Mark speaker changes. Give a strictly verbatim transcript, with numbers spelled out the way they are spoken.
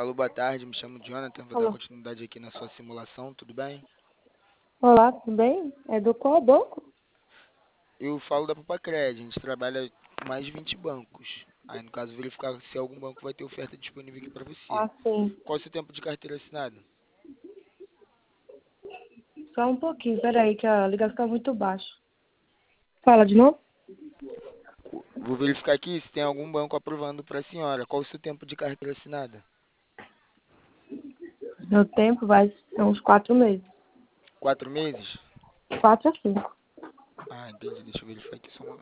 Speaker 1: Alô, boa tarde, me chamo Jonathan, vou dar
Speaker 2: Alô.
Speaker 1: continuidade aqui na sua simulação, tudo bem?
Speaker 2: Olá, tudo bem? É do qual banco?
Speaker 1: Eu falo da Papacred, a gente trabalha com mais de vinte bancos. Aí, no caso, verificar se algum banco vai ter oferta disponível aqui para você.
Speaker 2: Ah, sim.
Speaker 1: Qual é o seu tempo de carteira assinada?
Speaker 2: Só um pouquinho, peraí, que a ligação tá muito baixa. Fala de novo?
Speaker 1: Vou verificar aqui se tem algum banco aprovando para a senhora. Qual é o seu tempo de carteira assinada?
Speaker 2: Meu tempo vai ser uns quatro meses.
Speaker 1: Quatro meses?
Speaker 2: Quatro a cinco.
Speaker 1: Ah, entendi. Deixa eu verificar aqui só um momento.